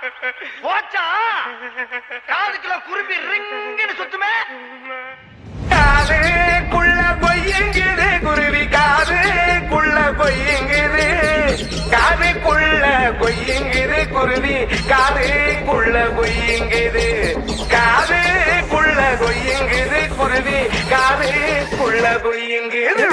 போச்சா காதுக்குள்ள குருவி ரிங்குன்னு சுத்துமே. காதுக்குள்ள கொய்யுங்குது குருவி, காதுக்குள்ள கொய்யுங்குது, காதுக்குள்ள கொய்யுங்குது குருவி, காதுக்குள்ள கொய்யுங்குது, காதுக்குள்ள கொய்யுங்குது குருவி, காதுக்குள்ள கொய்யுங்குது.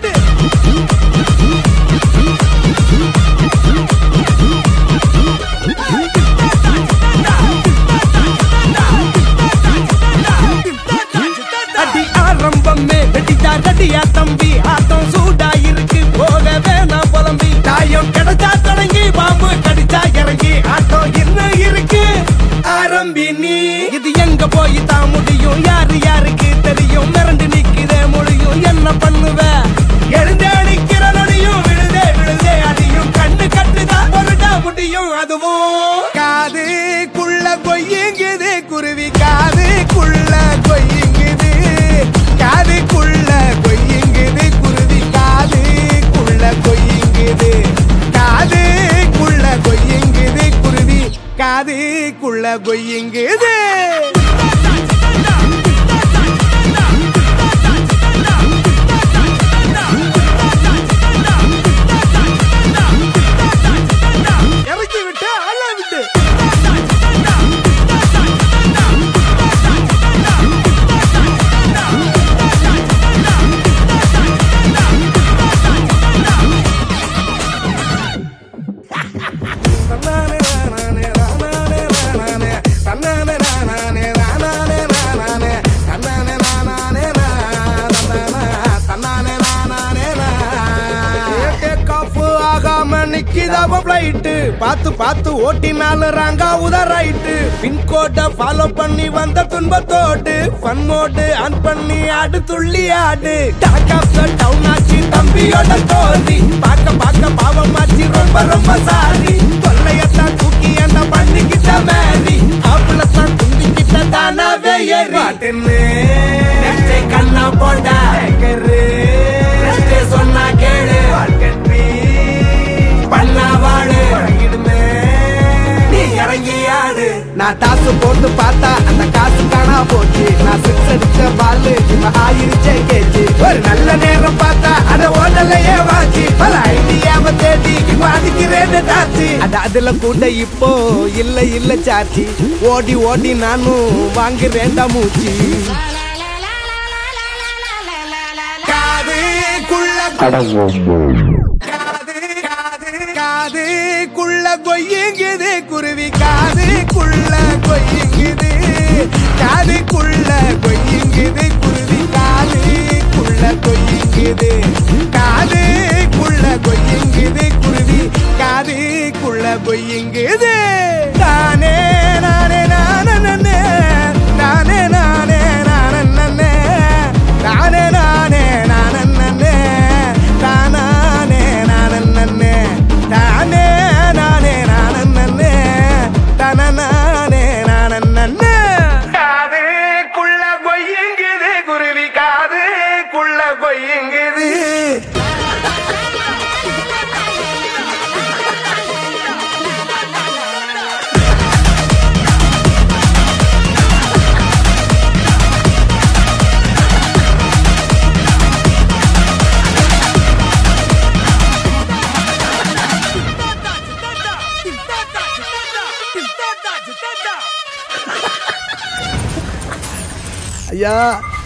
ரெடியா தம்பி, ஆட்டம் சூடா இருக்கு, போக வேணாம் புலம்பி. தாயம் கிடைச்சா தொடங்கி, பாம்பு கடிச்சா இறங்கி, ஆட்டம் இன்னும் இருக்கு ஆரம்பி நீ. இது எங்க போய் தான் முடியும், யாரு யாருக்கு தெரியும்? மிரண்டு நிக்கிற மொழியும் என்ன பண்ணுவ? எழுந்தே நிக்கிற நொடியும் விழுதே விழுதே அடியும், கண்ணு கட்டுதா பொருடா முடியும் அதுவும். காதுக்குள்ள கொய்யுங்குது குருவி, காதுக்குள்ள கொய்யுங்குது, காதுக்குள்ள கொய்யுங்குது குருவி, காதுக்குள்ள கொய்யுங்குது, காதுக்குள்ள கொய்யுங்குது குருவி, காதுக்குள்ள கொய்யுங்குது. இறக்கி விட்டு அள்ள விட்டு பார்த்து பார்த்து ஓட்டினாலும் ராங்கா உதறாயிட்டு. பின்கோட ஃபாலோ பண்ணி வந்த துன்பத்தோடு ஃபன் மோடு ஆன் பண்ணி ஆடு துள்ளி ஆடு. டாக் ஆஃப் த டவுன் ஆச்சு தம்பியோட தோல்வி, பார்க்க பார்க்க பாவமாச்சு ரொம்ப ரொம்ப சாரி. கொள்ளையத்தான் தூக்கி என்ன பண்ணிக்கிட்ட மேரி, ஆப்புலத்தான் துண்டிக்கிட்ட தானாவே ஏறி. கண்ணா போட்டா சொன்னா கேளு, பண்ணா வாடு நீ இறங்கி ஆடு. நான் டாசு போட்டு பார்த்தா அந்த காசு காணா போச்சு, நான் சிக்ஸ் அடிச்ச பாலு இப்ப ஆயிருச்சே கேச்சு. ஒரு நல்ல நேரம் பார்த்தா அத ஓடலையே வாச்சு, பல ஐடியாவை தேடி இப்ப அடிக்கிறேன்னு தாச்சு. அதுல கூட இப்போ இல்ல இல்ல சாச்சி, ஓடி ஓடி நானும் வாங்குறேன்டா மூச்சு. காதுக்குள்ள கொய்யுங்குது குருவி, காதுக்குள்ள கொய்யுங்குது, காதுக்குள்ள கொய்யுங்குது குருவி, காதுக்குள்ள கொய்யுங்குது, காதுக்குள்ள கொய்யுங்குது குருவி, காதுக்குள்ள கொய்யுங்குது. தானே நானே நானே நானே நானே நானே நானே நானே நானே நானே தானே நானே தானே நானே நானே தானே நானே. காதுக்குள்ள கொய்யுங்குது குருவி, காதுக்குள்ள கொய்யுங்குது. ஐயா